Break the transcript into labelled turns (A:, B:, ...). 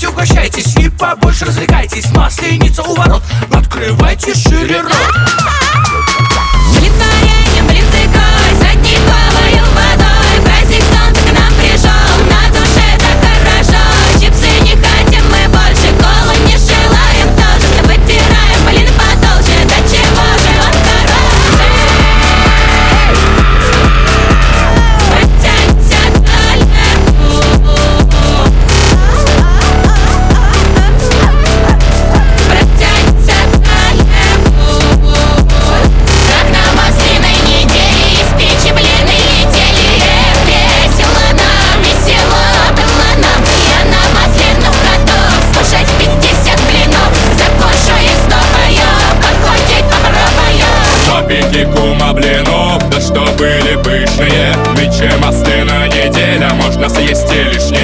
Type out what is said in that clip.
A: Приходите, угощайтесь и побольше развлекайтесь. Масленица у ворот, открывайте шире рот.
B: Блин вареньем, блин с икрой, садниковою водой. Праздник солнца к нам пришел, на душе так хорошо. Чипсы не хотим мы больше, колу не желаем тоже. Вытираем блин потолще, до чего же он хороший. Потянься далеко, протянься далеко. Как на масляной неделе из печи блины летели. Весело нам, весело было нам. Я на масляных готов скушать 50 блинов. Закушаю и стопаю, подходить попробую.
C: Топики кума блинов, да что были пышные. Нынче масляная неделя, можно съесть и лишнее.